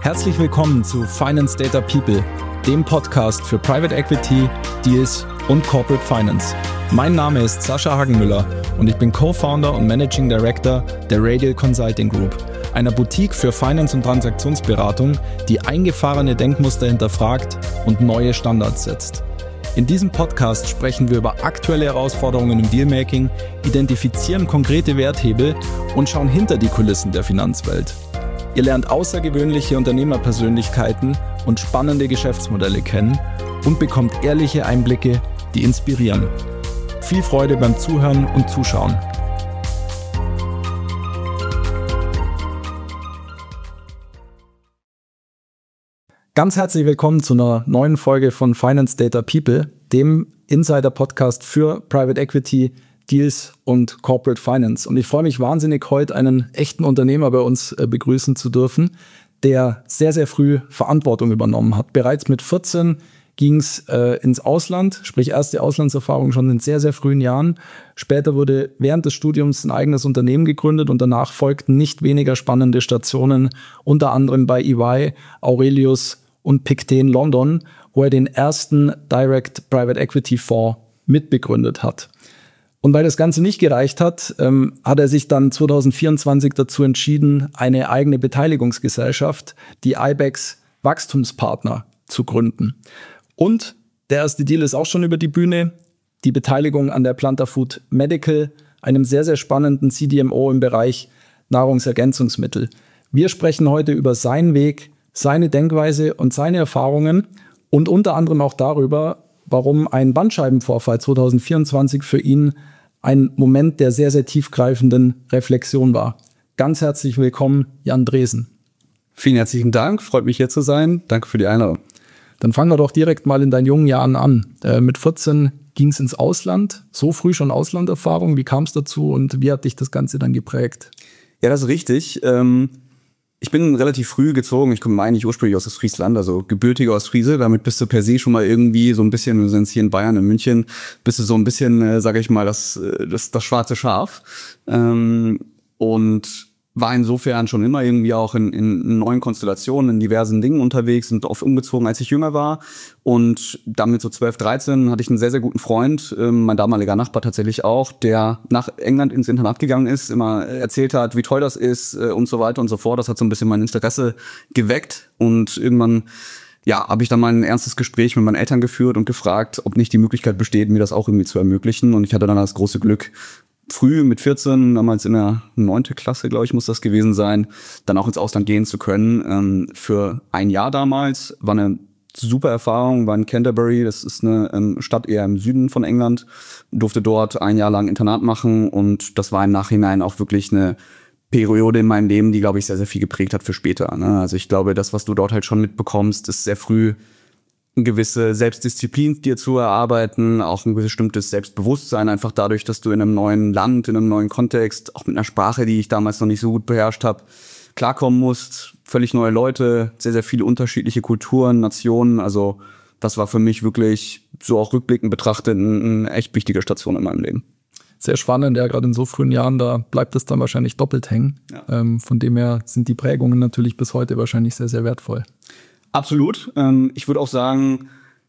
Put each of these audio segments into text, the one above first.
Herzlich willkommen zu Finance Data People, dem Podcast für Private Equity, Deals und Corporate Finance. Mein Name ist Sascha Hagenmüller und ich bin Co-Founder und Managing Director der Radial Consulting Group, einer Boutique für Finance- und Transaktionsberatung, die eingefahrene Denkmuster hinterfragt und neue Standards setzt. In diesem Podcast sprechen wir über aktuelle Herausforderungen im Dealmaking, identifizieren konkrete Werthebel und schauen hinter die Kulissen der Finanzwelt. Ihr lernt außergewöhnliche Unternehmerpersönlichkeiten und spannende Geschäftsmodelle kennen und bekommt ehrliche Einblicke, die inspirieren. Viel Freude beim Zuhören und Zuschauen. Ganz herzlich willkommen zu einer neuen Folge von Finance Data People, dem Insider-Podcast für Private Equity, Deals und Corporate Finance. Und ich freue mich wahnsinnig, heute einen echten Unternehmer bei uns begrüßen zu dürfen, der sehr, sehr früh Verantwortung übernommen hat. Bereits mit 14 ging es ins Ausland, sprich erste Auslandserfahrung schon in sehr, sehr frühen Jahren. Später wurde während des Studiums ein eigenes Unternehmen gegründet und danach folgten nicht weniger spannende Stationen, unter anderem bei EY, Aurelius und Pictet in London, wo er den ersten Direct Private Equity Fonds mitbegründet hat. Und weil das Ganze nicht gereicht hat, hat er sich dann 2024 dazu entschieden, eine eigene Beteiligungsgesellschaft, die IBEX Wachstumspartner, zu gründen. Und der erste Deal ist auch schon über die Bühne, die Beteiligung an der Planta Food Medical, einem sehr, sehr spannenden CDMO im Bereich Nahrungsergänzungsmittel. Wir sprechen heute über seinen Weg, seine Denkweise und seine Erfahrungen und unter anderem auch darüber, warum ein Bandscheibenvorfall 2024 für ihn ein Moment der sehr, sehr tiefgreifenden Reflexion war. Ganz herzlich willkommen, Jan Dresen. Vielen herzlichen Dank, freut mich hier zu sein. Danke für die Einladung. Dann fangen wir doch direkt mal in deinen jungen Jahren an. Mit 14 ging es ins Ausland, so früh schon Auslanderfahrung. Wie kam es dazu und wie hat dich das Ganze dann geprägt? Ja, das ist richtig. Ich bin relativ früh gezogen. Ich komme eigentlich ursprünglich aus Friesland, also gebürtiger Ostfriese. Damit bist du per se schon mal irgendwie so ein bisschen, wir sind hier in Bayern, in München, bist du so ein bisschen, sage ich mal, das schwarze Schaf. Und war insofern schon immer irgendwie auch in neuen Konstellationen, in diversen Dingen unterwegs und oft umgezogen, als ich jünger war. Und damit so 12, 13 hatte ich einen sehr, sehr guten Freund, mein damaliger Nachbar tatsächlich auch, der nach England ins Internat gegangen ist, immer erzählt hat, wie toll das ist und so weiter und so fort. Das hat so ein bisschen mein Interesse geweckt. Und irgendwann habe ich dann mal ein ernstes Gespräch mit meinen Eltern geführt und gefragt, ob nicht die Möglichkeit besteht, mir das auch irgendwie zu ermöglichen. Und ich hatte dann das große Glück, früh mit 14, damals in der 9. Klasse, glaube ich, muss das gewesen sein, dann auch ins Ausland gehen zu können. Für ein Jahr damals, war eine super Erfahrung, war in Canterbury, das ist eine Stadt eher im Süden von England, durfte dort ein Jahr lang Internat machen und das war im Nachhinein auch wirklich eine Periode in meinem Leben, die, glaube ich, sehr, sehr viel geprägt hat für später. Ne? Also ich glaube, das, was du dort halt schon mitbekommst, ist sehr früh eine gewisse Selbstdisziplin dir zu erarbeiten, auch ein bestimmtes Selbstbewusstsein, einfach dadurch, dass du in einem neuen Land, in einem neuen Kontext, auch mit einer Sprache, die ich damals noch nicht so gut beherrscht habe, klarkommen musst. Völlig neue Leute, sehr, sehr viele unterschiedliche Kulturen, Nationen. Also das war für mich wirklich, so auch rückblickend betrachtet, eine echt wichtige Station in meinem Leben. Sehr spannend, ja, gerade in so frühen Jahren, da bleibt es dann wahrscheinlich doppelt hängen. Ja. Von dem her sind die Prägungen natürlich bis heute wahrscheinlich sehr, sehr wertvoll. Absolut. Ich würde auch sagen,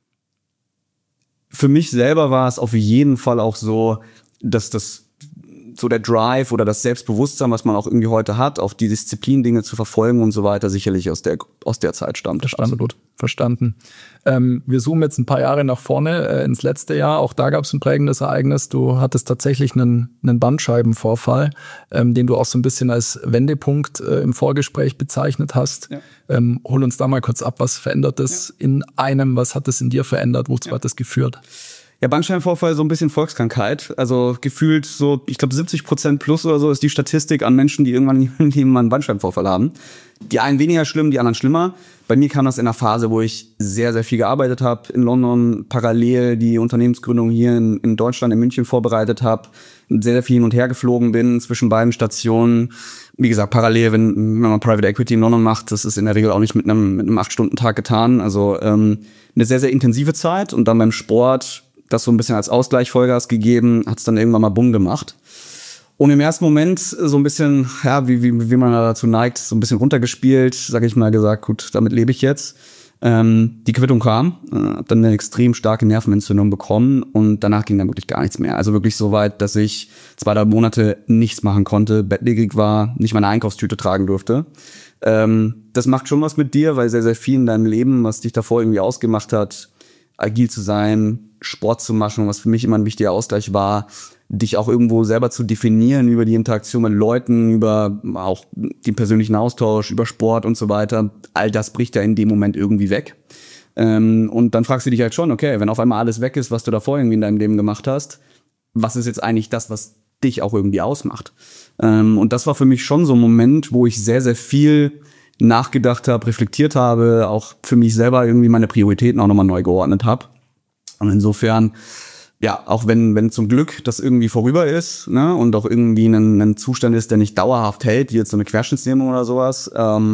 für mich selber war es auf jeden Fall auch so, dass so der Drive oder das Selbstbewusstsein, was man auch irgendwie heute hat, auf die Disziplin, Dinge zu verfolgen und so weiter, sicherlich aus der Zeit stammt. Verstanden. Wir zoomen jetzt ein paar Jahre nach vorne ins letzte Jahr. Auch da gab es ein prägendes Ereignis. Du hattest tatsächlich einen Bandscheibenvorfall, den du auch so ein bisschen als Wendepunkt im Vorgespräch bezeichnet hast. Ja. Hol uns da mal kurz ab. Was verändert es in einem? Was hat es in dir verändert? Wozu hat das geführt? Ja, Bandscheibenvorfall, so ein bisschen Volkskrankheit. Also gefühlt so, ich glaube 70% plus oder so ist die Statistik an Menschen, die irgendwann im Leben mal einen Bandscheibenvorfall haben. Die einen weniger schlimm, die anderen schlimmer. Bei mir kam das in einer Phase, wo ich sehr, sehr viel gearbeitet habe. In London parallel die Unternehmensgründung hier in Deutschland, in München vorbereitet habe. Sehr, sehr viel hin und her geflogen bin zwischen beiden Stationen. Wie gesagt, parallel, wenn man Private Equity in London macht, das ist in der Regel auch nicht mit einem 8-Stunden-Tag getan. Also eine sehr, sehr intensive Zeit. Und dann beim Sport, das so ein bisschen als Ausgleich Vollgas gegeben, hat es dann irgendwann mal bumm gemacht. Und im ersten Moment so ein bisschen, ja, wie man dazu neigt, so ein bisschen runtergespielt, sage ich mal, gesagt, gut, damit lebe ich jetzt. Die Quittung kam, hab dann eine extrem starke Nervenentzündung bekommen und danach ging dann wirklich gar nichts mehr. Also wirklich so weit, dass ich 2-3 Monate nichts machen konnte, bettlägerig war, nicht meine Einkaufstüte tragen durfte. Das macht schon was mit dir, weil sehr, sehr viel in deinem Leben, was dich davor irgendwie ausgemacht hat, agil zu sein, Sport zu machen, was für mich immer ein wichtiger Ausgleich war, dich auch irgendwo selber zu definieren über die Interaktion mit Leuten, über auch den persönlichen Austausch, über Sport und so weiter. All das bricht ja in dem Moment irgendwie weg. Und dann fragst du dich halt schon, okay, wenn auf einmal alles weg ist, was du davor irgendwie in deinem Leben gemacht hast, was ist jetzt eigentlich das, was dich auch irgendwie ausmacht? Und das war für mich schon so ein Moment, wo ich sehr, sehr viel nachgedacht habe, reflektiert habe, auch für mich selber irgendwie meine Prioritäten auch nochmal neu geordnet habe. Und insofern, ja, auch wenn zum Glück das irgendwie vorüber ist, ne, und auch irgendwie ein Zustand ist, der nicht dauerhaft hält, wie jetzt so eine Querschnittslähmung oder sowas,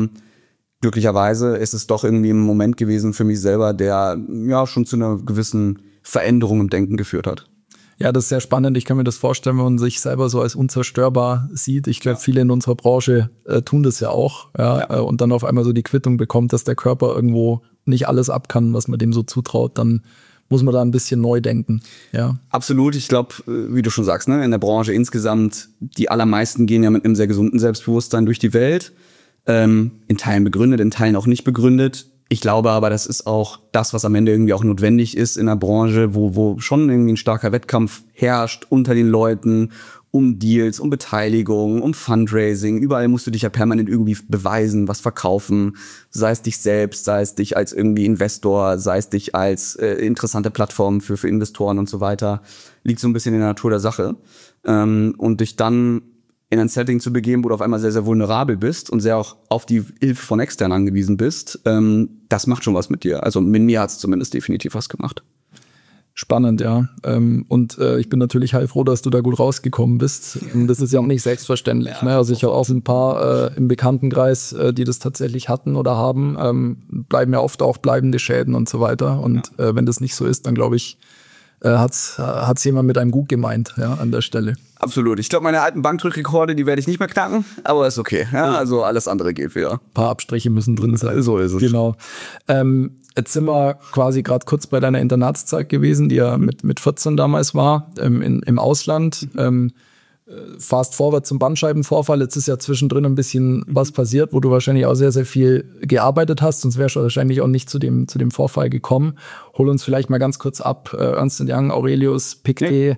glücklicherweise ist es doch irgendwie ein Moment gewesen für mich selber, der ja schon zu einer gewissen Veränderung im Denken geführt hat. Ja, das ist sehr spannend. Ich kann mir das vorstellen, wenn man sich selber so als unzerstörbar sieht. Ich glaube, viele in unserer Branche tun das ja auch. Und dann auf einmal so die Quittung bekommt, dass der Körper irgendwo nicht alles ab kann, was man dem so zutraut, dann muss man da ein bisschen neu denken. Ja. Absolut. Ich glaube, wie du schon sagst, ne, in der Branche insgesamt, die allermeisten gehen ja mit einem sehr gesunden Selbstbewusstsein durch die Welt. In Teilen begründet, in Teilen auch nicht begründet. Ich glaube aber, das ist auch das, was am Ende irgendwie auch notwendig ist in einer Branche, wo schon irgendwie ein starker Wettkampf herrscht unter den Leuten, um Deals, um Beteiligung, um Fundraising. Überall musst du dich ja permanent irgendwie beweisen, was verkaufen. Sei es dich selbst, sei es dich als irgendwie Investor, sei es dich als interessante Plattform für Investoren und so weiter. Liegt so ein bisschen in der Natur der Sache. Und dich dann in ein Setting zu begeben, wo du auf einmal sehr, sehr vulnerabel bist und sehr auch auf die Hilfe von extern angewiesen bist, das macht schon was mit dir. Also mit mir hat es zumindest definitiv was gemacht. Spannend, ja. Und ich bin natürlich heilfroh, dass du da gut rausgekommen bist. Und das ist ja auch nicht selbstverständlich. Ja. Ne? Also ich habe auch ein paar im Bekanntenkreis, die das tatsächlich hatten oder haben, bleiben ja oft auch bleibende Schäden und so weiter. Und wenn das nicht so ist, dann glaube ich, hat's jemand mit einem gut gemeint, ja, an der Stelle. Absolut. Ich glaube, meine alten Bankdrückrekorde, die werde ich nicht mehr knacken, aber ist okay. Ja, also alles andere geht wieder. Ein paar Abstriche müssen drin sein. So ist es. Genau. Jetzt sind wir quasi gerade kurz bei deiner Internatszeit gewesen, die ja mit 14 damals war, im Ausland. Fast forward zum Bandscheibenvorfall. Jetzt ist ja zwischendrin ein bisschen was passiert, wo du wahrscheinlich auch sehr, sehr viel gearbeitet hast, sonst wärst du wahrscheinlich auch nicht zu dem Vorfall gekommen. Hol uns vielleicht mal ganz kurz ab. Ernst & Young, Aurelius, Pictet,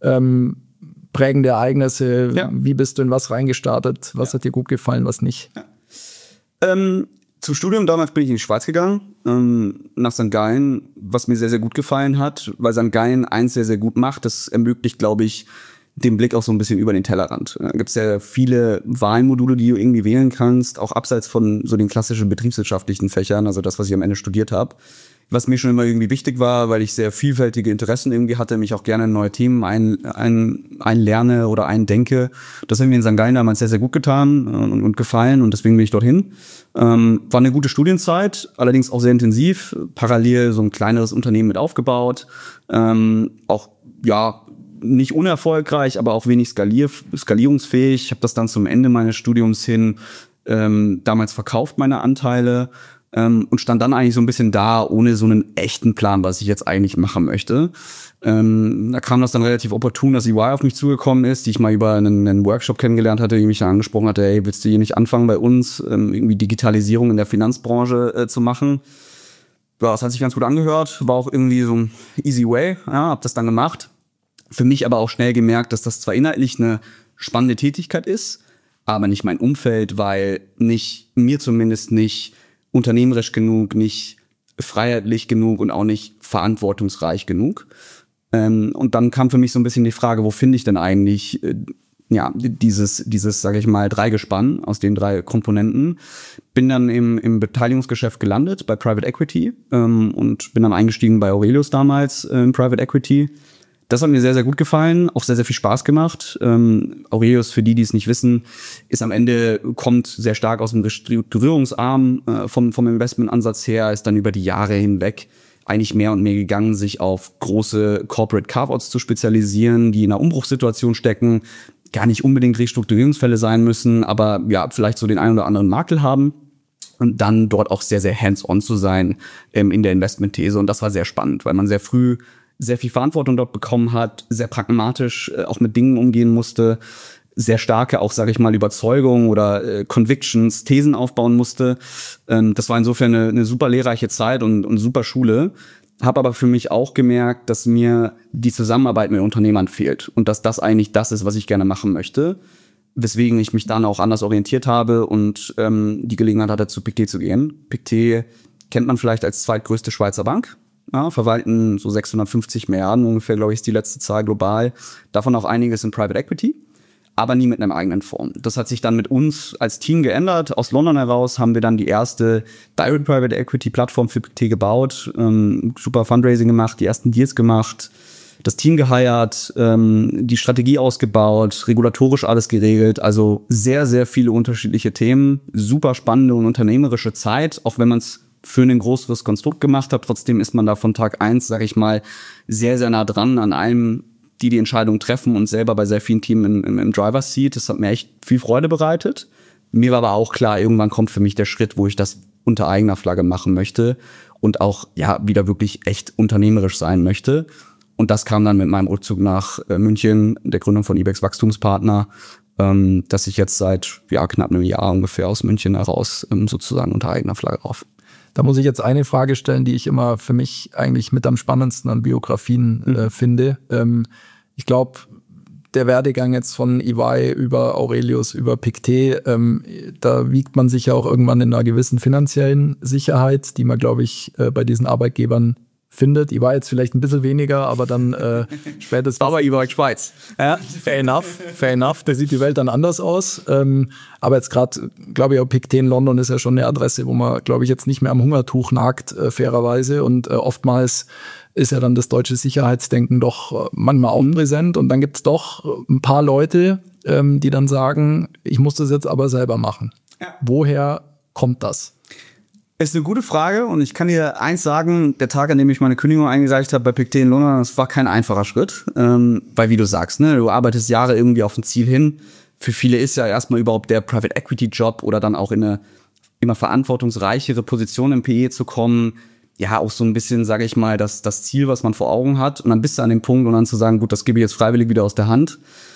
prägende Ereignisse. Ja. Wie bist du in was reingestartet? Was hat dir gut gefallen, was nicht? Ja. Zum Studium damals bin ich in die Schweiz gegangen, nach St. Gallen, was mir sehr, sehr gut gefallen hat, weil St. Gallen eins sehr, sehr gut macht. Das ermöglicht, glaube ich, den Blick auch so ein bisschen über den Tellerrand. Da gibt es ja viele Wahlmodule, die du irgendwie wählen kannst, auch abseits von so den klassischen betriebswirtschaftlichen Fächern, also das, was ich am Ende studiert habe. Was mir schon immer irgendwie wichtig war, weil ich sehr vielfältige Interessen irgendwie hatte, mich auch gerne in neue Themen einlerne oder eindenke. Das hat mir in St. Gallen damals sehr, sehr gut getan und gefallen und deswegen bin ich dorthin. War eine gute Studienzeit, allerdings auch sehr intensiv. Parallel so ein kleineres Unternehmen mit aufgebaut. Auch, ja, nicht unerfolgreich, aber auch wenig skalierungsfähig. Ich habe das dann zum Ende meines Studiums hin damals verkauft, meine Anteile. Und stand dann eigentlich so ein bisschen da, ohne so einen echten Plan, was ich jetzt eigentlich machen möchte. Da kam das dann relativ opportun, dass EY auf mich zugekommen ist, die ich mal über einen Workshop kennengelernt hatte, die mich dann angesprochen hatte, hey, willst du hier nicht anfangen bei uns, irgendwie Digitalisierung in der Finanzbranche zu machen? Ja, das hat sich ganz gut angehört, war auch irgendwie so ein easy way, ja, hab das dann gemacht. Für mich aber auch schnell gemerkt, dass das zwar inhaltlich eine spannende Tätigkeit ist, aber nicht mein Umfeld, weil mir zumindest nicht unternehmerisch genug, nicht freiheitlich genug und auch nicht verantwortungsreich genug. Und dann kam für mich so ein bisschen die Frage, wo finde ich denn eigentlich dieses, sage ich mal, Dreigespann aus den 3 Komponenten. Bin dann im Beteiligungsgeschäft gelandet bei Private Equity und bin dann eingestiegen bei Aurelius damals in Private Equity. Das hat mir sehr, sehr gut gefallen, auch sehr, sehr viel Spaß gemacht. Aurelius, für die es nicht wissen, kommt sehr stark aus dem Restrukturierungsarm vom Investmentansatz her, ist dann über die Jahre hinweg eigentlich mehr und mehr gegangen, sich auf große Corporate Carve-outs zu spezialisieren, die in einer Umbruchssituation stecken, gar nicht unbedingt Restrukturierungsfälle sein müssen, aber ja, vielleicht so den einen oder anderen Makel haben. Und dann dort auch sehr, sehr hands-on zu sein in der Investmentthese. Und das war sehr spannend, weil man sehr früh sehr viel Verantwortung dort bekommen hat, sehr pragmatisch auch mit Dingen umgehen musste, sehr starke auch, sage ich mal, Überzeugungen oder Convictions, Thesen aufbauen musste. Das war insofern eine super lehrreiche Zeit und super Schule. Habe aber für mich auch gemerkt, dass mir die Zusammenarbeit mit Unternehmern fehlt und dass das eigentlich das ist, was ich gerne machen möchte. Weswegen ich mich dann auch anders orientiert habe und die Gelegenheit hatte, zu Pictet zu gehen. Pictet kennt man vielleicht als zweitgrößte Schweizer Bank. Ja, verwalten so 650 Milliarden ungefähr, glaube ich, ist die letzte Zahl global. Davon auch einiges in Private Equity, aber nie mit einem eigenen Fonds. Das hat sich dann mit uns als Team geändert. Aus London heraus haben wir dann die erste Direct Private Equity Plattform für Pictet gebaut, super Fundraising gemacht, die ersten Deals gemacht, das Team geheiert, die Strategie ausgebaut, regulatorisch alles geregelt. Also sehr, sehr viele unterschiedliche Themen. Super spannende und unternehmerische Zeit, auch wenn man es für ein größeres Konstrukt gemacht hat. Trotzdem ist man da von Tag 1, sage ich mal, sehr, sehr nah dran an allem, die Entscheidung treffen und selber bei sehr vielen Teams im Driver's Seat. Das hat mir echt viel Freude bereitet. Mir war aber auch klar, irgendwann kommt für mich der Schritt, wo ich das unter eigener Flagge machen möchte und auch ja wieder wirklich echt unternehmerisch sein möchte. Und das kam dann mit meinem Rückzug nach München, der Gründung von IBEX Wachstumspartner, dass ich jetzt seit knapp einem Jahr ungefähr aus München heraus sozusagen unter eigener Flagge auf. Da muss ich jetzt eine Frage stellen, die ich immer für mich eigentlich mit am spannendsten an Biografien finde. Ich glaube, der Werdegang jetzt von EY über Aurelius, über Pictet, da wiegt man sich ja auch irgendwann in einer gewissen finanziellen Sicherheit, die man, glaube ich, bei diesen Arbeitgebern findet. EY jetzt vielleicht ein bisschen weniger, aber dann spätestens... Aber EY Schweiz. Ja, fair enough. Da sieht die Welt dann anders aus. Aber jetzt gerade, glaube ich, auch Pictet in London ist ja schon eine Adresse, wo man, glaube ich, jetzt nicht mehr am Hungertuch nagt, fairerweise. Und oftmals ist ja dann das deutsche Sicherheitsdenken doch manchmal auch präsent. Und dann gibt es doch ein paar Leute, die dann sagen, ich muss das jetzt aber selber machen. Ja. Woher kommt das? Ist eine gute Frage und ich kann dir eins sagen, der Tag, an dem ich meine Kündigung eingereicht habe bei Pictet in London, das war kein einfacher Schritt, weil wie du sagst, ne, du arbeitest Jahre irgendwie auf ein Ziel hin. Für viele ist ja erstmal überhaupt der Private Equity Job oder dann auch in eine immer verantwortungsreichere Position im PE zu kommen, ja auch so ein bisschen, sage ich mal, das Ziel, was man vor Augen hat und dann bist du an dem Punkt und dann zu sagen, gut, das gebe ich jetzt freiwillig wieder aus der Hand.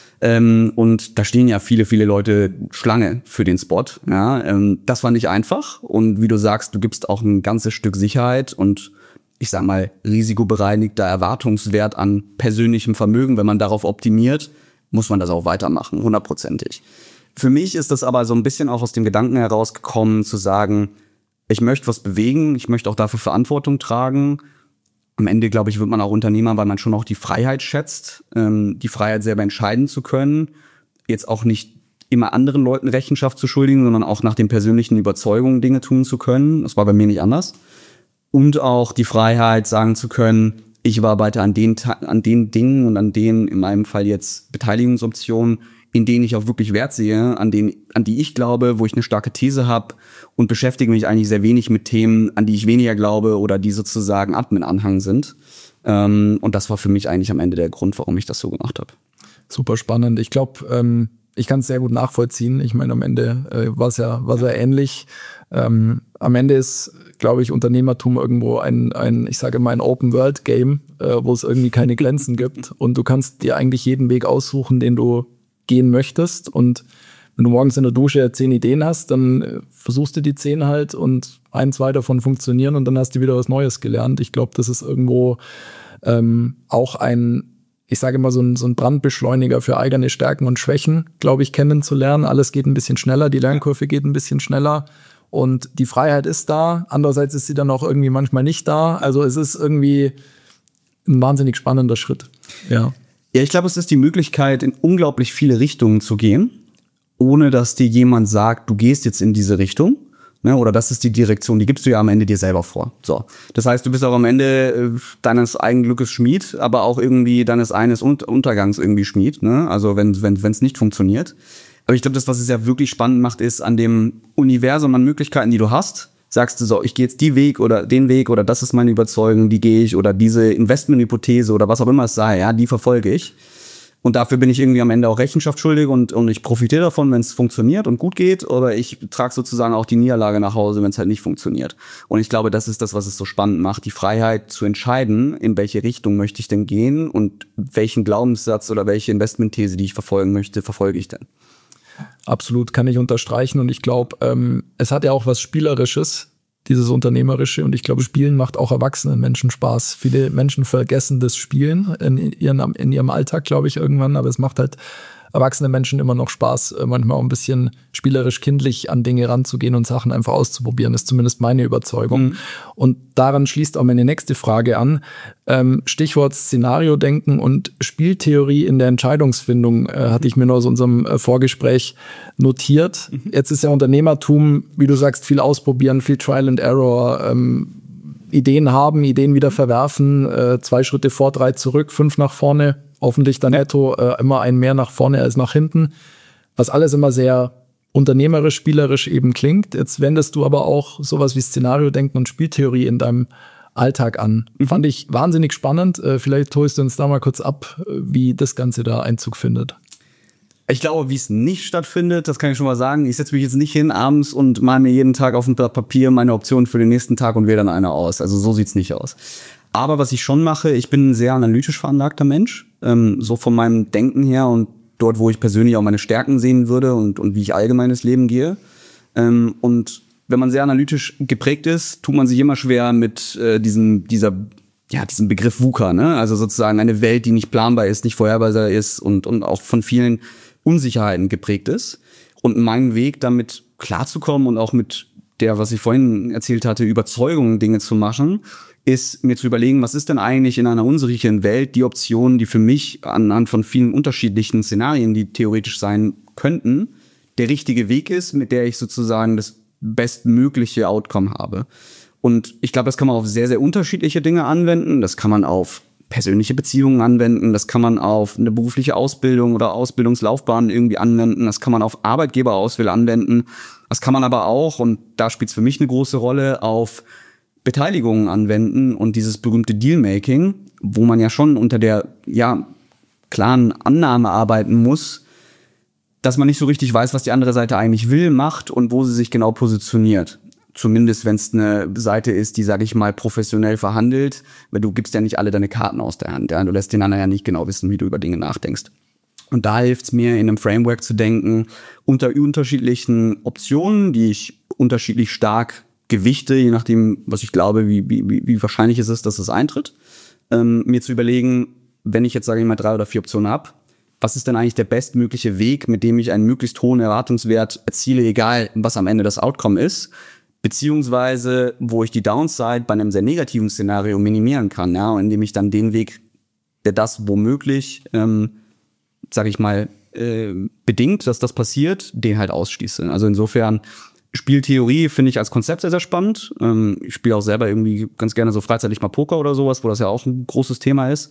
Und da stehen ja viele, viele Leute Schlange für den Spot. Ja, das war nicht einfach. Und wie du sagst, du gibst auch ein ganzes Stück Sicherheit und ich sag mal risikobereinigter Erwartungswert an persönlichem Vermögen. Wenn man darauf optimiert, muss man das auch weitermachen, 100%. Für mich ist das aber so ein bisschen auch aus dem Gedanken herausgekommen, zu sagen, ich möchte was bewegen, ich möchte auch dafür Verantwortung tragen. Am Ende, glaube ich, wird man auch Unternehmer, weil man schon auch die Freiheit schätzt, die Freiheit selber entscheiden zu können, jetzt auch nicht immer anderen Leuten Rechenschaft zu schuldigen, sondern auch nach den persönlichen Überzeugungen Dinge tun zu können. Das war bei mir nicht anders. Und auch die Freiheit, sagen zu können, ich arbeite an den Dingen und an den, in meinem Fall jetzt Beteiligungsoptionen, in denen ich auch wirklich Wert sehe, an die ich glaube, wo ich eine starke These habe und beschäftige mich eigentlich sehr wenig mit Themen, an die ich weniger glaube oder die sozusagen Admin-Anhang sind. Und das war für mich eigentlich am Ende der Grund, warum ich das so gemacht habe. Super spannend. Ich glaube, ich kann es sehr gut nachvollziehen. Ich meine, am Ende war es ja ähnlich. Am Ende ist, glaube ich, Unternehmertum irgendwo ich sage mal, ein Open-World-Game, wo es irgendwie keine Grenzen gibt. Und du kannst dir eigentlich jeden Weg aussuchen, den du gehen möchtest. Und wenn du morgens in der Dusche 10 Ideen hast, dann versuchst du die 10 halt und 1, 2 davon funktionieren und dann hast du wieder was Neues gelernt. Ich glaube, das ist irgendwo auch ich sage immer, so ein Brandbeschleuniger für eigene Stärken und Schwächen, glaube ich, kennenzulernen. Alles geht ein bisschen schneller, die Lernkurve geht ein bisschen schneller und die Freiheit ist da. Andererseits ist sie dann auch irgendwie manchmal nicht da. Also es ist irgendwie ein wahnsinnig spannender Schritt. Ja, ich glaube, es ist die Möglichkeit, in unglaublich viele Richtungen zu gehen, ohne dass dir jemand sagt, du gehst jetzt in diese Richtung. Ne, oder das ist die Direktion, die gibst du ja am Ende dir selber vor. So, das heißt, du bist auch am Ende deines eigenen Glückes Schmied, aber auch irgendwie deines eines Untergangs irgendwie Schmied. Ne? Also wenn es nicht funktioniert. Aber ich glaube, das, was es ja wirklich spannend macht, ist an dem Universum an Möglichkeiten, die du hast. Sagst du so, ich gehe jetzt den Weg oder das ist meine Überzeugung, die gehe ich oder diese Investmenthypothese oder was auch immer es sei, ja, die verfolge ich. Und dafür bin ich irgendwie am Ende auch Rechenschaft schuldig und ich profitiere davon, wenn es funktioniert und gut geht, oder ich trage sozusagen auch die Niederlage nach Hause, wenn es halt nicht funktioniert. Und ich glaube, das ist das, was es so spannend macht, die Freiheit zu entscheiden, in welche Richtung möchte ich denn gehen und welchen Glaubenssatz oder welche Investmentthese, die ich verfolgen möchte, verfolge ich denn. Absolut, kann ich unterstreichen. Und ich glaube, es hat ja auch was Spielerisches, dieses Unternehmerische. Und ich glaube, Spielen macht auch erwachsenen Menschen Spaß. Viele Menschen vergessen das Spielen in ihrem Alltag, glaube ich, irgendwann. Aber es macht halt erwachsenen Menschen immer noch Spaß, manchmal auch ein bisschen spielerisch kindlich an Dinge ranzugehen und Sachen einfach auszuprobieren. Ist zumindest meine Überzeugung. Und daran schließt auch meine nächste Frage an. Stichwort Szenario-Denken und Spieltheorie in der Entscheidungsfindung hatte ich mir noch aus unserem Vorgespräch notiert. Jetzt ist ja Unternehmertum, wie du sagst, viel ausprobieren, viel Trial and Error, Ideen haben, Ideen wieder verwerfen, 2 Schritte vor, 3 zurück, 5 nach vorne, hoffentlich dann netto immer ein mehr nach vorne als nach hinten, was alles immer sehr unternehmerisch, spielerisch eben klingt. Jetzt wendest du aber auch sowas wie Szenario-Denken und Spieltheorie in deinem Alltag an. Fand ich wahnsinnig spannend. Vielleicht holst du uns da mal kurz ab, wie das Ganze da Einzug findet. Ich glaube, wie es nicht stattfindet, das kann ich schon mal sagen. Ich setze mich jetzt nicht hin abends und male mir jeden Tag auf ein Blatt Papier meine Optionen für den nächsten Tag und wähle dann eine aus. Also so sieht's nicht aus. Aber was ich schon mache, ich bin ein sehr analytisch veranlagter Mensch, so von meinem Denken her und dort, wo ich persönlich auch meine Stärken sehen würde und wie ich allgemein das Leben gehe. Und wenn man sehr analytisch geprägt ist, tut man sich immer schwer mit diesem Begriff VUCA, ne? Also sozusagen eine Welt, die nicht planbar ist, nicht vorhersehbar ist und auch von vielen Unsicherheiten geprägt ist. Und mein Weg, damit klarzukommen und auch mit der, was ich vorhin erzählt hatte, Überzeugung, Dinge zu machen, ist mir zu überlegen, was ist denn eigentlich in einer unsicheren Welt die Option, die für mich anhand von vielen unterschiedlichen Szenarien, die theoretisch sein könnten, der richtige Weg ist, mit der ich sozusagen das bestmögliche Outcome habe. Und ich glaube, das kann man auf sehr, sehr unterschiedliche Dinge anwenden. Das kann man auf persönliche Beziehungen anwenden. Das kann man auf eine berufliche Ausbildung oder Ausbildungslaufbahn irgendwie anwenden. Das kann man auf Arbeitgeberauswahl anwenden. Das kann man aber auch, und da spielt es für mich eine große Rolle, auf Beteiligungen anwenden und dieses berühmte Dealmaking, wo man ja schon unter der klaren Annahme arbeiten muss, dass man nicht so richtig weiß, was die andere Seite eigentlich will, macht und wo sie sich genau positioniert. Zumindest, wenn es eine Seite ist, die, sage ich mal, professionell verhandelt, weil du gibst ja nicht alle deine Karten aus der Hand. Ja? Du lässt den anderen ja nicht genau wissen, wie du über Dinge nachdenkst. Und da hilft es mir, in einem Framework zu denken, unter unterschiedlichen Optionen, die ich unterschiedlich stark gewichte, je nachdem, was ich glaube, wie wahrscheinlich es ist, dass es eintritt, mir zu überlegen, wenn ich jetzt, sage ich mal, 3 oder 4 Optionen habe, was ist denn eigentlich der bestmögliche Weg, mit dem ich einen möglichst hohen Erwartungswert erziele, egal was am Ende das Outcome ist, beziehungsweise wo ich die Downside bei einem sehr negativen Szenario minimieren kann, ja, indem ich dann den Weg, der das womöglich, sage ich mal, bedingt, dass das passiert, den halt ausschließe. Also insofern, Spieltheorie finde ich als Konzept sehr, sehr spannend. Ich spiele auch selber irgendwie ganz gerne so freizeitlich mal Poker oder sowas, wo das ja auch ein großes Thema ist.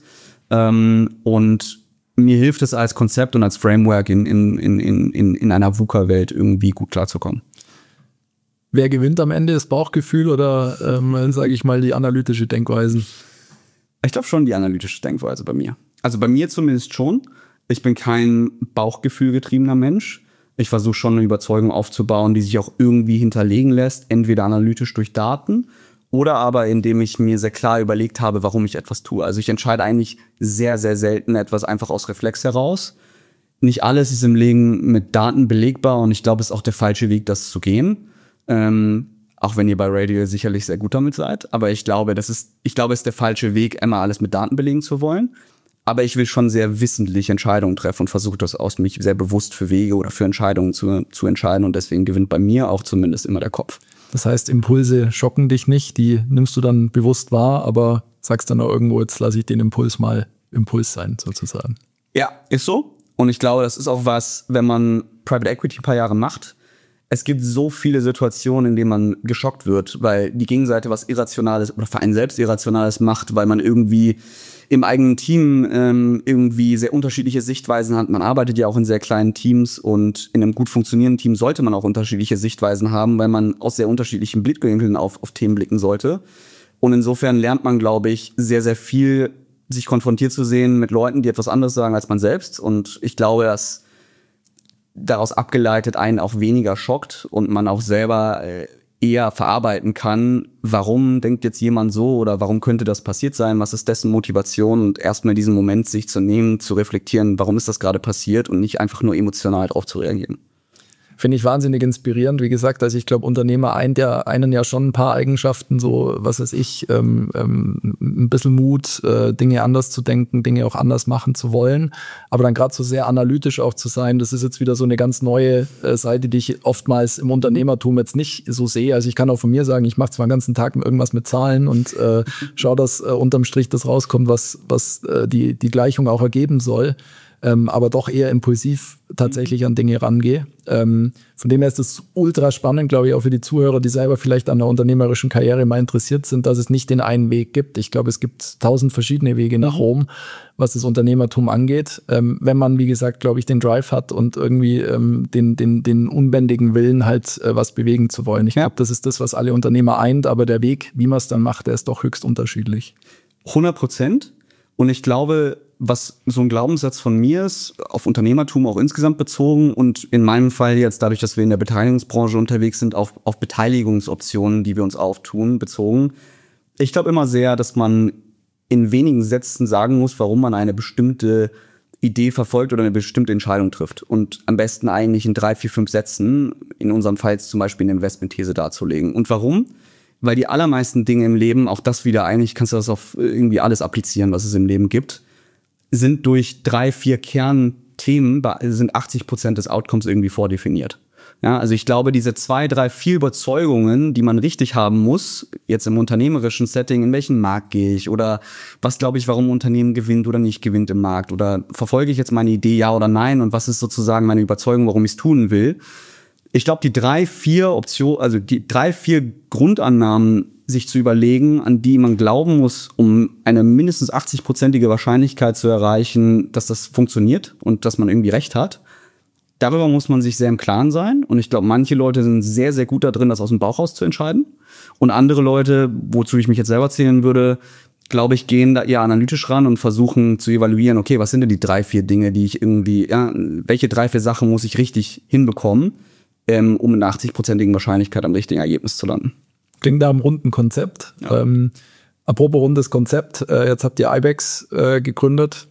Und mir hilft es als Konzept und als Framework in einer VUCA-Welt irgendwie gut klarzukommen. Wer gewinnt am Ende, das Bauchgefühl oder, sage ich mal, die analytische Denkweise? Ich glaube schon die analytische Denkweise bei mir. Also bei mir zumindest schon. Ich bin kein bauchgefühlgetriebener Mensch. Ich versuche schon eine Überzeugung aufzubauen, die sich auch irgendwie hinterlegen lässt, entweder analytisch durch Daten oder aber indem ich mir sehr klar überlegt habe, warum ich etwas tue. Also ich entscheide eigentlich sehr, sehr selten etwas einfach aus Reflex heraus. Nicht alles ist im Leben mit Daten belegbar und ich glaube, es ist auch der falsche Weg, das zu gehen. Auch wenn ihr bei Radio sicherlich sehr gut damit seid. Aber ich glaube, es ist der falsche Weg, immer alles mit Daten belegen zu wollen. Aber ich will schon sehr wissentlich Entscheidungen treffen und versuche das aus mich sehr bewusst für Wege oder für Entscheidungen zu entscheiden. Und deswegen gewinnt bei mir auch zumindest immer der Kopf. Das heißt, Impulse schocken dich nicht, die nimmst du dann bewusst wahr, aber sagst dann auch irgendwo, jetzt lasse ich den Impuls mal Impuls sein, sozusagen. Ja, ist so. Und ich glaube, das ist auch was, wenn man Private Equity ein paar Jahre macht. Es gibt so viele Situationen, in denen man geschockt wird, weil die Gegenseite was Irrationales oder für einen selbst Irrationales macht, weil man irgendwie im eigenen Team irgendwie sehr unterschiedliche Sichtweisen hat. Man arbeitet ja auch in sehr kleinen Teams und in einem gut funktionierenden Team sollte man auch unterschiedliche Sichtweisen haben, weil man aus sehr unterschiedlichen Blickwinkeln auf Themen blicken sollte. Und insofern lernt man, glaube ich, sehr, sehr viel sich konfrontiert zu sehen mit Leuten, die etwas anderes sagen als man selbst. Und ich glaube, dass daraus abgeleitet einen auch weniger schockt und man auch selber eher verarbeiten kann, warum denkt jetzt jemand so oder warum könnte das passiert sein, was ist dessen Motivation und erstmal diesen Moment sich zu nehmen, zu reflektieren, warum ist das gerade passiert und nicht einfach nur emotional darauf zu reagieren. Finde ich wahnsinnig inspirierend. Wie gesagt, also ich glaube, Unternehmer eint ja einen ja schon ein paar Eigenschaften, so, was weiß ich, ein bisschen Mut, Dinge anders zu denken, Dinge auch anders machen zu wollen. Aber dann gerade so sehr analytisch auch zu sein, das ist jetzt wieder so eine ganz neue Seite, die ich oftmals im Unternehmertum jetzt nicht so sehe. Also ich kann auch von mir sagen, ich mache zwar den ganzen Tag irgendwas mit Zahlen und schaue, dass unterm Strich das rauskommt, was die Gleichung auch ergeben soll. Aber doch eher impulsiv tatsächlich an Dinge rangehe. Von dem her ist es ultra spannend, glaube ich, auch für die Zuhörer, die selber vielleicht an der unternehmerischen Karriere mal interessiert sind, dass es nicht den einen Weg gibt. Ich glaube, es gibt 1000 verschiedene Wege nach Rom, was das Unternehmertum angeht. Wenn man, wie gesagt, glaube ich, den Drive hat und irgendwie den unbändigen Willen halt was bewegen zu wollen. Ich glaube, das ist das, was alle Unternehmer eint, aber der Weg, wie man es dann macht, der ist doch höchst unterschiedlich. 100%. Und ich glaube, was so ein Glaubenssatz von mir ist, auf Unternehmertum auch insgesamt bezogen und in meinem Fall jetzt dadurch, dass wir in der Beteiligungsbranche unterwegs sind, auf Beteiligungsoptionen, die wir uns auftun, bezogen. Ich glaube immer sehr, dass man in wenigen Sätzen sagen muss, warum man eine bestimmte Idee verfolgt oder eine bestimmte Entscheidung trifft. Und am besten eigentlich in 3, 4, 5 Sätzen, in unserem Fall jetzt zum Beispiel eine Investmentthese darzulegen. Und warum? Weil die allermeisten Dinge im Leben, auch das wieder eigentlich, kannst du das auf irgendwie alles applizieren, was es im Leben gibt, sind durch 3, 4 Kernthemen, sind 80% des Outcomes irgendwie vordefiniert. Ja, also ich glaube, diese 2, 3, 4 Überzeugungen, die man richtig haben muss, jetzt im unternehmerischen Setting, in welchen Markt gehe ich oder was glaube ich, warum ein Unternehmen gewinnt oder nicht gewinnt im Markt oder verfolge ich jetzt meine Idee, ja oder nein und was ist sozusagen meine Überzeugung, warum ich es tun will. Ich glaube, die 3, 4 Optionen, also die 3, 4 Grundannahmen sich zu überlegen, an die man glauben muss, um eine mindestens 80%ige Wahrscheinlichkeit zu erreichen, dass das funktioniert und dass man irgendwie recht hat. Darüber muss man sich sehr im Klaren sein. Und ich glaube, manche Leute sind sehr, sehr gut da drin, das aus dem Bauch raus zu entscheiden. Und andere Leute, wozu ich mich jetzt selber zählen würde, glaube ich, gehen da eher analytisch ran und versuchen zu evaluieren, okay, was sind denn die 3, 4 Dinge, die ich irgendwie, welche 3, 4 Sachen muss ich richtig hinbekommen, um mit einer 80%igen Wahrscheinlichkeit am richtigen Ergebnis zu landen. Klingt da einem runden Konzept. Ja. Apropos rundes Konzept, jetzt habt ihr IBEX gegründet.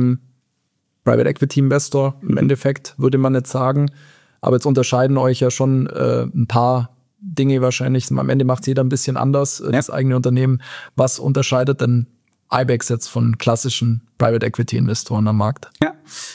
Private Equity Investor im Endeffekt, würde man jetzt sagen. Aber jetzt unterscheiden euch ja schon ein paar Dinge wahrscheinlich. Am Ende macht es jeder ein bisschen anders, das eigene Unternehmen. Was unterscheidet denn IBEX jetzt von klassischen Private Equity Investoren am Markt? Ja.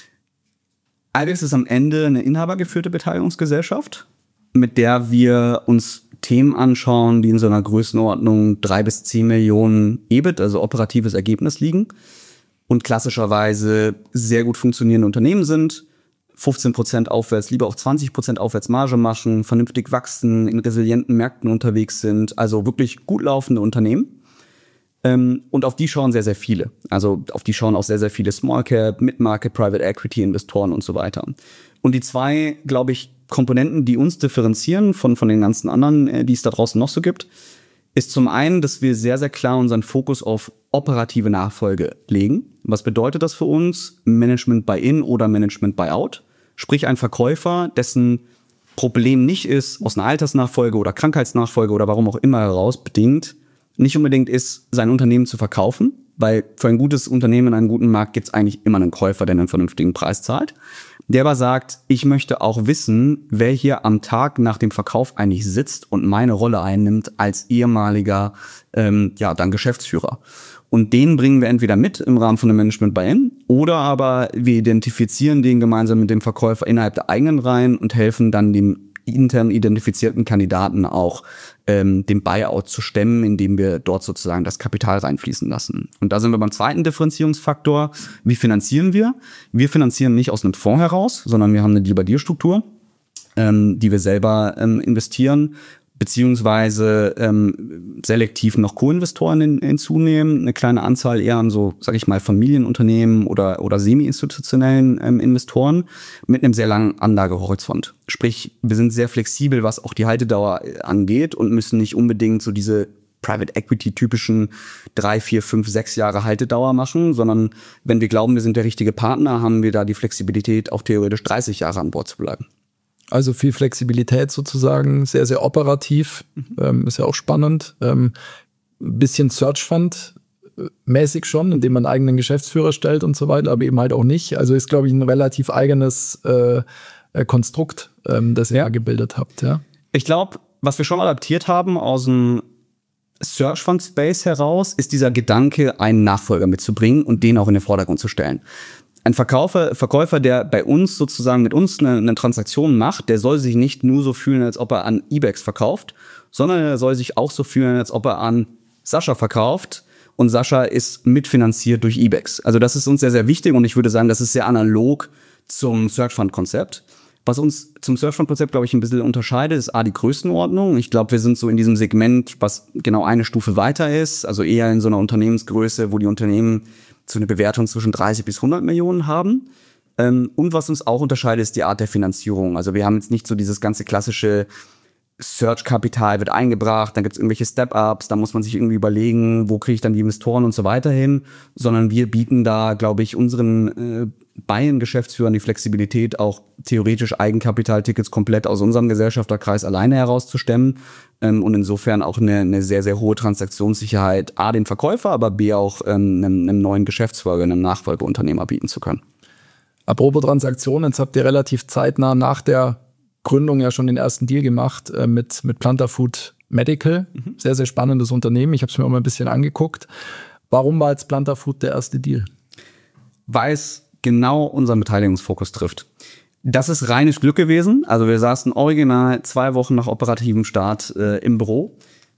IBEX ist am Ende eine inhabergeführte Beteiligungsgesellschaft, mit der wir uns Themen anschauen, die in so einer Größenordnung 3 bis 10 Millionen EBIT, also operatives Ergebnis liegen und klassischerweise sehr gut funktionierende Unternehmen sind, 15% aufwärts, lieber auch 20% Aufwärtsmarge machen, vernünftig wachsen, in resilienten Märkten unterwegs sind, also wirklich gut laufende Unternehmen. Und auf die schauen sehr, sehr viele. Also auf die schauen auch sehr, sehr viele Small Cap, Mid-Market, Private Equity Investoren und so weiter. Und die 2, glaube ich, Komponenten, die uns differenzieren von den ganzen anderen, die es da draußen noch so gibt, ist zum einen, dass wir sehr, sehr klar unseren Fokus auf operative Nachfolge legen. Was bedeutet das für uns? Management Buy-in oder Management Buy-out. Sprich ein Verkäufer, dessen Problem nicht ist, aus einer Altersnachfolge oder Krankheitsnachfolge oder warum auch immer heraus bedingt, nicht unbedingt ist, sein Unternehmen zu verkaufen, weil für ein gutes Unternehmen in einem guten Markt gibt es eigentlich immer einen Käufer, der einen vernünftigen Preis zahlt. Der aber sagt, ich möchte auch wissen, wer hier am Tag nach dem Verkauf eigentlich sitzt und meine Rolle einnimmt als ehemaliger dann Geschäftsführer. Und den bringen wir entweder mit im Rahmen von einem Management Buy-in oder aber wir identifizieren den gemeinsam mit dem Verkäufer innerhalb der eigenen Reihen und helfen dann dem intern identifizierten Kandidaten auch den Buyout zu stemmen, indem wir dort sozusagen das Kapital reinfließen lassen. Und da sind wir beim zweiten Differenzierungsfaktor. Wie finanzieren wir? Wir finanzieren nicht aus einem Fonds heraus, sondern wir haben eine Deal-by-Deal-Struktur, die wir selber investieren, beziehungsweise selektiv noch Co-Investoren hinzunehmen, eine kleine Anzahl eher an so, sag ich mal, Familienunternehmen oder semi-institutionellen Investoren mit einem sehr langen Anlagehorizont. Sprich, wir sind sehr flexibel, was auch die Haltedauer angeht und müssen nicht unbedingt so diese Private Equity typischen 3, 4, 5, 6 Jahre Haltedauer machen, sondern wenn wir glauben, wir sind der richtige Partner, haben wir da die Flexibilität, auch theoretisch 30 Jahre an Bord zu bleiben. Also viel Flexibilität sozusagen, sehr, sehr operativ, ist ja auch spannend. Ein bisschen Search Fund mäßig schon, indem man einen eigenen Geschäftsführer stellt und so weiter, aber eben halt auch nicht. Also ist, glaube ich, ein relativ eigenes Konstrukt, das ihr gebildet habt. Ja? Ich glaube, was wir schon adaptiert haben aus dem Search Fund Space heraus, ist dieser Gedanke, einen Nachfolger mitzubringen und den auch in den Vordergrund zu stellen. Ein Verkäufer, der bei uns sozusagen mit uns eine Transaktion macht, der soll sich nicht nur so fühlen, als ob er an Ibex verkauft, sondern er soll sich auch so fühlen, als ob er an Sascha verkauft. Und Sascha ist mitfinanziert durch Ibex. Also das ist uns sehr, sehr wichtig und ich würde sagen, das ist sehr analog zum Search Fund Konzept. Was uns zum Search Fund Konzept, glaube ich, ein bisschen unterscheidet, ist die Größenordnung. Ich glaube, wir sind so in diesem Segment, was genau eine Stufe weiter ist, also eher in so einer Unternehmensgröße, wo die Unternehmen so eine Bewertung zwischen 30 bis 100 Millionen haben. Und was uns auch unterscheidet, ist die Art der Finanzierung. Also wir haben jetzt nicht so dieses ganze klassische Search-Kapital wird eingebracht, dann gibt es irgendwelche Step-Ups, da muss man sich irgendwie überlegen, wo kriege ich dann die Investoren und so weiter hin, sondern wir bieten da, glaube ich, unseren Buy-in-Geschäftsführern die Flexibilität, auch theoretisch Eigenkapitaltickets komplett aus unserem Gesellschafterkreis alleine herauszustemmen und insofern auch eine sehr, sehr hohe Transaktionssicherheit A, den Verkäufer, aber B, auch einem neuen Geschäftsfolger, einem Nachfolgeunternehmer bieten zu können. Apropos Transaktionen, jetzt habt ihr relativ zeitnah nach der Gründung ja schon den ersten Deal gemacht mit Planta Food Medical. Sehr, sehr spannendes Unternehmen. Ich habe es mir auch mal ein bisschen angeguckt. Warum war jetzt Planta Food der erste Deal? Weil es genau unseren Beteiligungsfokus trifft. Das ist reines Glück gewesen. Also wir saßen original 2 Wochen nach operativem Start im Büro,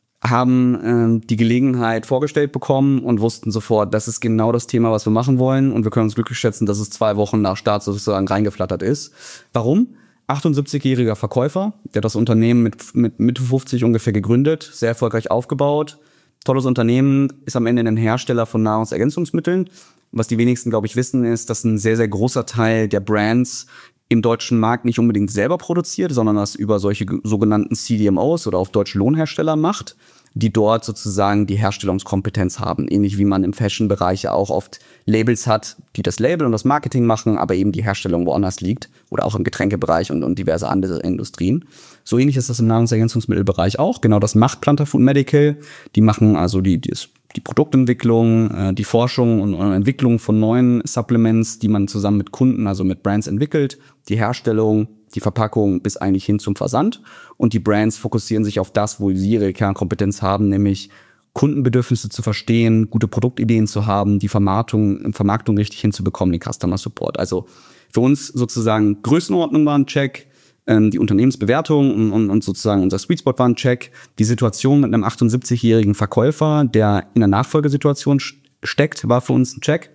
haben die Gelegenheit vorgestellt bekommen und wussten sofort, das ist genau das Thema, was wir machen wollen. Und wir können uns glücklich schätzen, dass es 2 Wochen nach Start sozusagen reingeflattert ist. Warum? 78-jähriger Verkäufer, der das Unternehmen mit Mitte 50 ungefähr gegründet, sehr erfolgreich aufgebaut. Tolles Unternehmen, ist am Ende ein Hersteller von Nahrungsergänzungsmitteln. Was die wenigsten, glaube ich, wissen, ist, dass ein sehr, sehr großer Teil der Brands im deutschen Markt nicht unbedingt selber produziert, sondern das über solche sogenannten CDMOs oder auf Deutsch Lohnhersteller macht, die dort sozusagen die Herstellungskompetenz haben. Ähnlich wie man im Fashion-Bereich ja auch oft Labels hat, die das Label und das Marketing machen, aber eben die Herstellung woanders liegt. Oder auch im Getränkebereich und diverse andere Industrien. So ähnlich ist das im Nahrungsergänzungsmittelbereich auch. Genau das macht Planta Food Medical. Die machen also die Produktentwicklung, die Forschung und Entwicklung von neuen Supplements, die man zusammen mit Kunden, also mit Brands entwickelt. Die Herstellung, die Verpackung bis eigentlich hin zum Versand. Und die Brands fokussieren sich auf das, wo sie ihre Kernkompetenz haben, nämlich Kundenbedürfnisse zu verstehen, gute Produktideen zu haben, die Vermarktung richtig hinzubekommen, den Customer Support. Also für uns sozusagen Größenordnung war ein Check, die Unternehmensbewertung und sozusagen unser Sweet Spot war ein Check. Die Situation mit einem 78-jährigen Verkäufer, der in einer Nachfolgesituation steckt, war für uns ein Check.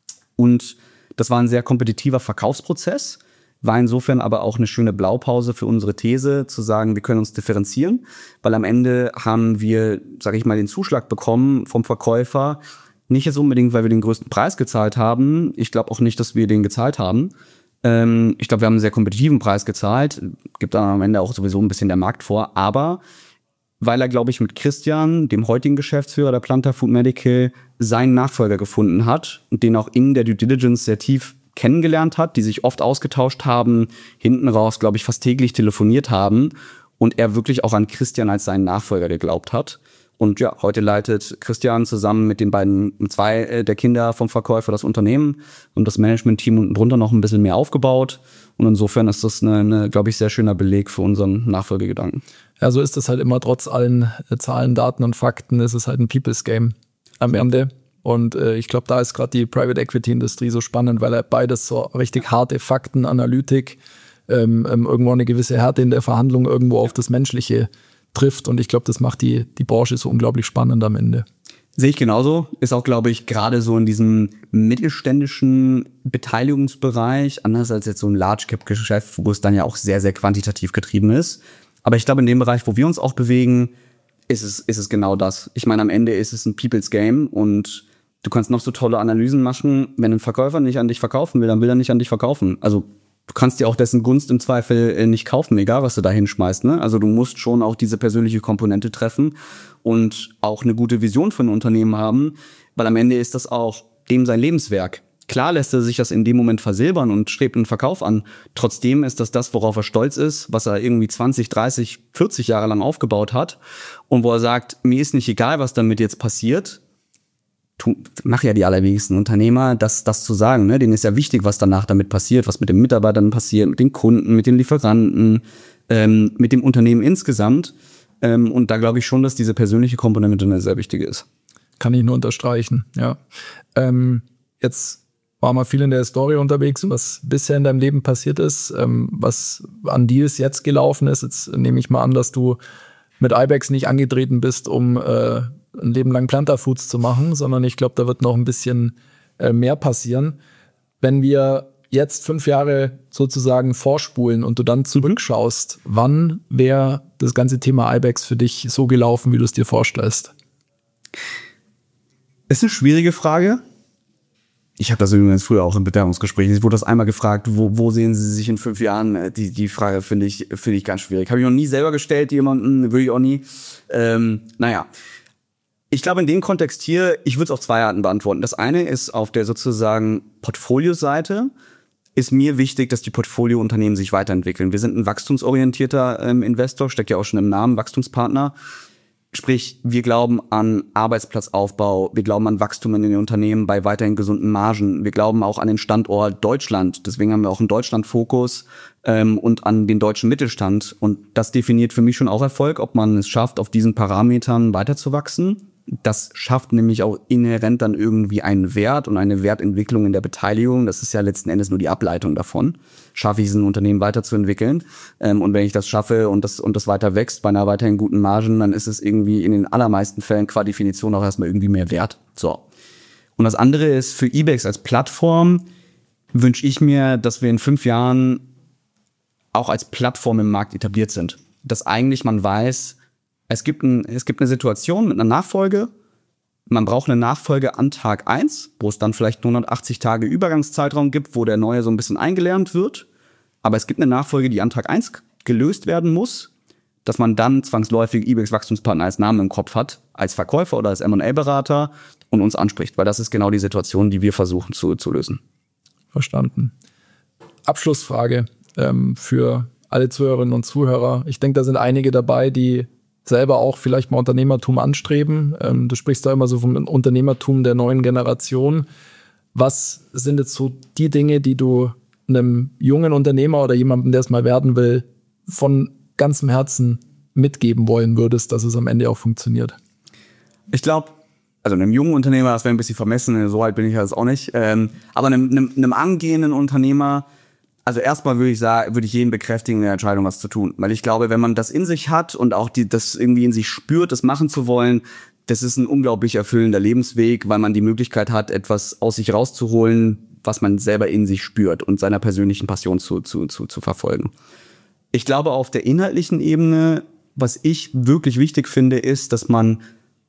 Und das war ein sehr kompetitiver Verkaufsprozess, war insofern aber auch eine schöne Blaupause für unsere These, zu sagen, wir können uns differenzieren, weil am Ende haben wir, sage ich mal, den Zuschlag bekommen vom Verkäufer, nicht jetzt unbedingt, weil wir den größten Preis gezahlt haben. Ich glaube auch nicht, dass wir den gezahlt haben. Ich glaube, wir haben einen sehr kompetitiven Preis gezahlt. Gibt dann am Ende auch sowieso ein bisschen der Markt vor. Aber weil er, glaube ich, mit Christian, dem heutigen Geschäftsführer der Planta Food Medical, seinen Nachfolger gefunden hat und den auch in der Due Diligence sehr tief kennengelernt hat, die sich oft ausgetauscht haben, hinten raus, glaube ich, fast täglich telefoniert haben und er wirklich auch an Christian als seinen Nachfolger geglaubt hat. Und ja, heute leitet Christian zusammen mit den beiden, 2 der Kinder vom Verkäufer das Unternehmen und das Management-Team unten drunter noch ein bisschen mehr aufgebaut. Und insofern ist das eine, glaube ich, sehr schöner Beleg für unseren Nachfolgegedanken. Ja, so ist es halt immer, trotz allen Zahlen, Daten und Fakten, ist es halt ein People's Game am Ende. Und ich glaube, da ist gerade die Private Equity Industrie so spannend, weil er beides so richtig harte Fakten, Analytik, irgendwo eine gewisse Härte in der Verhandlung irgendwo auf das Menschliche trifft. Und ich glaube, das macht die Branche so unglaublich spannend am Ende. Sehe ich genauso. Ist auch, glaube ich, gerade so in diesem mittelständischen Beteiligungsbereich, anders als jetzt so ein Large-Cap-Geschäft, wo es dann ja auch sehr, sehr quantitativ getrieben ist. Aber ich glaube, in dem Bereich, wo wir uns auch bewegen, ist es genau das. Ich meine, am Ende ist es ein People's Game und du kannst noch so tolle Analysen machen. Wenn ein Verkäufer nicht an dich verkaufen will, dann will er nicht an dich verkaufen. Also du kannst dir auch dessen Gunst im Zweifel nicht kaufen, egal was du da hinschmeißt. Ne? Also du musst schon auch diese persönliche Komponente treffen und auch eine gute Vision für ein Unternehmen haben, weil am Ende ist das auch dem sein Lebenswerk. Klar lässt er sich das in dem Moment versilbern und strebt einen Verkauf an. Trotzdem ist das, worauf er stolz ist, was er irgendwie 20, 30, 40 Jahre lang aufgebaut hat und wo er sagt, mir ist nicht egal, was damit jetzt passiert. Machen ja die allerwenigsten Unternehmer, das zu sagen. Ne? Denen ist ja wichtig, was danach damit passiert, was mit den Mitarbeitern passiert, mit den Kunden, mit den Lieferanten, mit dem Unternehmen insgesamt. Und da glaube ich schon, dass diese persönliche Komponente eine sehr wichtige ist. Kann ich nur unterstreichen, ja. Jetzt war mal viel in der Story unterwegs, was bisher in deinem Leben passiert ist, was an Deals jetzt gelaufen ist. Jetzt nehme ich mal an, dass du mit Ibex nicht angetreten bist, um ein Leben lang Planta Foods zu machen, sondern ich glaube, da wird noch ein bisschen mehr passieren. Wenn wir jetzt 5 Jahre sozusagen vorspulen und du dann zurückschaust, wann wäre das ganze Thema Ibex für dich so gelaufen, wie du es dir vorstellst? Ist eine schwierige Frage. Ich habe das übrigens früher auch im Bewerbungsgespräch. Ich wurde das einmal gefragt, wo sehen Sie sich in 5 Jahren? Die Frage finde ich ganz schwierig. Habe ich noch nie selber gestellt, jemanden, würde ich auch nie. Ich glaube, in dem Kontext hier, ich würde es auf 2 Arten beantworten. Das eine ist auf der sozusagen Portfolio-Seite, ist mir wichtig, dass die Portfolio-Unternehmen sich weiterentwickeln. Wir sind ein wachstumsorientierter Investor, steckt ja auch schon im Namen, Wachstumspartner. Sprich, wir glauben an Arbeitsplatzaufbau, wir glauben an Wachstum in den Unternehmen bei weiterhin gesunden Margen, wir glauben auch an den Standort Deutschland, deswegen haben wir auch einen Deutschland-Fokus und an den deutschen Mittelstand. Und das definiert für mich schon auch Erfolg, ob man es schafft, auf diesen Parametern weiterzuwachsen. Das schafft nämlich auch inhärent dann irgendwie einen Wert und eine Wertentwicklung in der Beteiligung. Das ist ja letzten Endes nur die Ableitung davon. Schaffe ich es, ein Unternehmen weiterzuentwickeln? Und wenn ich das schaffe und das weiter wächst bei einer weiterhin guten Margen, dann ist es irgendwie in den allermeisten Fällen qua Definition auch erstmal irgendwie mehr wert. So. Und das andere ist, für Ibex als Plattform wünsche ich mir, dass wir in 5 Jahren auch als Plattform im Markt etabliert sind. Dass eigentlich man weiß, es gibt eine Situation mit einer Nachfolge. Man braucht eine Nachfolge an Tag 1, wo es dann vielleicht 180 Tage Übergangszeitraum gibt, wo der Neue so ein bisschen eingelernt wird. Aber es gibt eine Nachfolge, die an Tag 1 gelöst werden muss, dass man dann zwangsläufig Ibex Wachstumspartner als Namen im Kopf hat, als Verkäufer oder als M&A-Berater und uns anspricht. Weil das ist genau die Situation, die wir versuchen zu lösen. Verstanden. Abschlussfrage für alle Zuhörerinnen und Zuhörer. Ich denke, da sind einige dabei, die selber auch vielleicht mal Unternehmertum anstreben. Du sprichst da immer so vom Unternehmertum der neuen Generation. Was sind jetzt so die Dinge, die du einem jungen Unternehmer oder jemandem, der es mal werden will, von ganzem Herzen mitgeben wollen würdest, dass es am Ende auch funktioniert? Ich glaube, also einem jungen Unternehmer, das wäre ein bisschen vermessen, so alt bin ich jetzt auch nicht, aber einem angehenden Unternehmer, also erstmal würde ich jeden bekräftigen in der Entscheidung, was zu tun. Weil ich glaube, wenn man das in sich hat und auch das irgendwie in sich spürt, das machen zu wollen, das ist ein unglaublich erfüllender Lebensweg, weil man die Möglichkeit hat, etwas aus sich rauszuholen, was man selber in sich spürt und seiner persönlichen Passion zu verfolgen. Ich glaube, auf der inhaltlichen Ebene, was ich wirklich wichtig finde, ist, dass man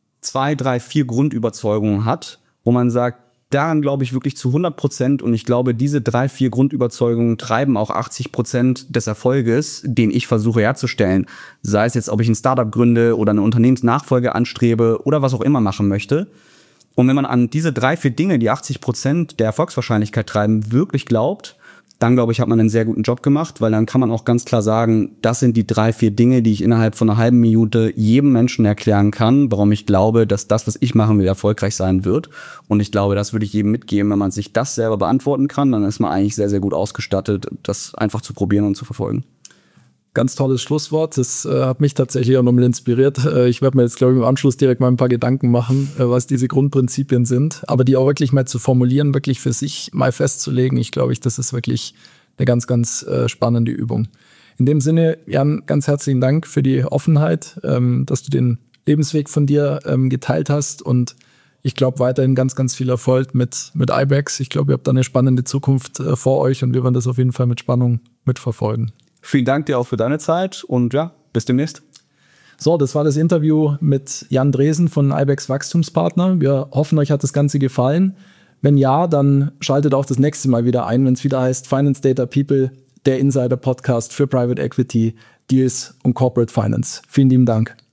2, 3, 4 Grundüberzeugungen hat, wo man sagt, daran glaube ich wirklich zu 100% und ich glaube, diese 3, 4 Grundüberzeugungen treiben auch 80% des Erfolges, den ich versuche herzustellen. Sei es jetzt, ob ich ein Startup gründe oder eine Unternehmensnachfolge anstrebe oder was auch immer machen möchte. Und wenn man an diese 3, 4 Dinge, die 80% der Erfolgswahrscheinlichkeit treiben, wirklich glaubt, dann glaube ich, hat man einen sehr guten Job gemacht, weil dann kann man auch ganz klar sagen, das sind die 3, 4 Dinge, die ich innerhalb von einer halben Minute jedem Menschen erklären kann, warum ich glaube, dass das, was ich machen will, erfolgreich sein wird. Und ich glaube, das würde ich jedem mitgeben. Wenn man sich das selber beantworten kann, dann ist man eigentlich sehr, sehr gut ausgestattet, das einfach zu probieren und zu verfolgen. Ganz tolles Schlusswort. Das hat mich tatsächlich auch nochmal inspiriert. Ich werde mir jetzt, glaube ich, im Anschluss direkt mal ein paar Gedanken machen, was diese Grundprinzipien sind. Aber die auch wirklich mal zu formulieren, wirklich für sich mal festzulegen, ich glaube, das ist wirklich eine ganz, ganz spannende Übung. In dem Sinne, Jan, ganz herzlichen Dank für die Offenheit, dass du den Lebensweg von dir geteilt hast. Und ich glaube weiterhin ganz, ganz viel Erfolg mit Ibex. Ich glaube, ihr habt da eine spannende Zukunft vor euch und wir werden das auf jeden Fall mit Spannung mitverfolgen. Vielen Dank dir auch für deine Zeit und ja, bis demnächst. So, das war das Interview mit Jan Dresen von Ibex Wachstumspartner. Wir hoffen, euch hat das Ganze gefallen. Wenn ja, dann schaltet auch das nächste Mal wieder ein, wenn es wieder heißt Finance Data People der Insider-Podcast für Private Equity, Deals und Corporate Finance. Vielen lieben Dank.